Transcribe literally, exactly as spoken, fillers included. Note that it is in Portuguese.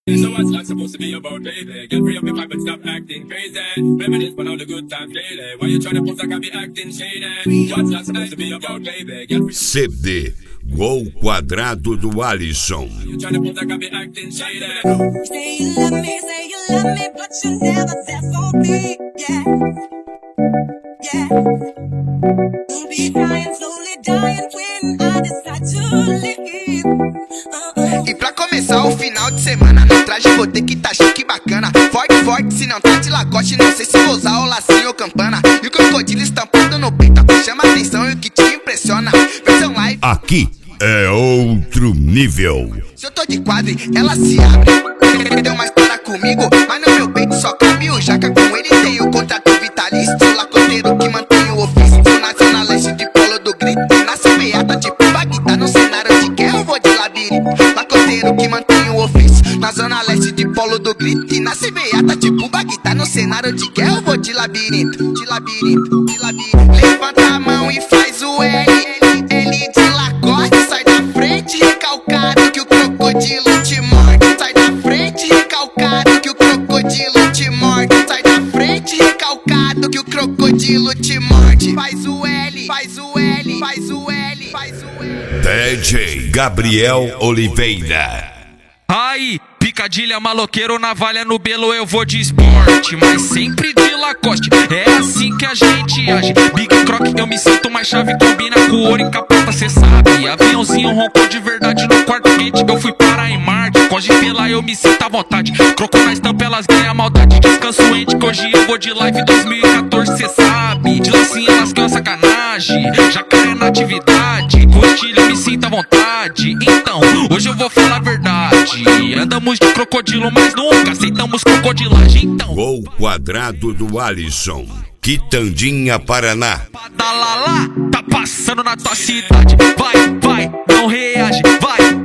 So what's that supposed to be about, baby? Get free up your vibe and stop acting crazy. Reminisce on all the good times daily. Why you tryna pose like I be acting shady? What's that supposed to be about, baby? Get free. C D Gol Quadrado do Alisson. You tryna pose like I be acting shady? Say you love me, say you love me, but you never there for me. Yeah, yeah. You'll be dying, slowly dying when I decide to leave. Uh-uh. E pra começar o final de semana, no traje vou ter que tá chique bacana. Forte, forte, se não tá de lacoste, não sei se vou usar o lacinho ou campana. E o crocodilo estampado no peito, é o que chama atenção e o que te impressiona. Versão live. Aqui é outro nível. Se eu tô de quadro, ela se abre. Deu uma história comigo, mas no meu peito só cabe o jaca. Com ele tem o contrato vitalício, lacoteiro que mantém o ofício. Na zona leste de Polo do Grito, nasce beata tipo Bagdá. No cenário de guerra eu vou de labirinto, lacoteiro que mantém o ofício. Na zona leste de Polo do Grito, nasce beata tipo Bagdá. No cenário de guerra eu vou de labirinto, de labirinto, de labirinto. Levanta a mão e faz o L, L de lacoste. Sai da frente recalcado que o crocodilo te morde. Sai da frente recalcado que o crocodilo te morde. Sai da frente recalcado que o crocodilo te morde. Faz o L, faz o L, faz o L, faz o L. D J Gabriel Oliveira. Aí, picadilha, maloqueiro, navalha no belo, eu vou de esporte, mas sempre de Lacoste, é assim que a gente age. Big Croc, eu me sinto mais chave, combina com ouro e capota, cê sabe. Aviãozinho roncou de verdade no quarto quente, eu fui parar em Marte. Pode ver lá, eu me sinto à vontade. Croco na estampa, elas ganham maldade. Descanso ente, que hoje eu vou de live dois mil e quatorze, cê sabe. De lacinha, elas ganham sacanagem. Jacaré na atividade, com estilo eu me sinto à vontade. Então, hoje eu vou falar a verdade. Andamos de crocodilo, mas nunca aceitamos crocodilagem, então. Gol Quadrado do Alisson, Quitandinha, Paraná. Padalalá, tá passando na tua cidade. Vai, vai, não reage, vai.